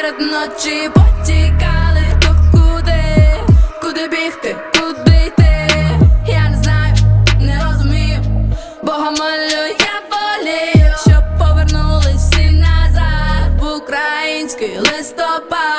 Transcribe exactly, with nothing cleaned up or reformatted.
серед ночі потікали. То куди, куди бігти, куди йти? Я не знаю, не розумію, Бога молю, я волію, щоб повернулись всі назад в український листопад.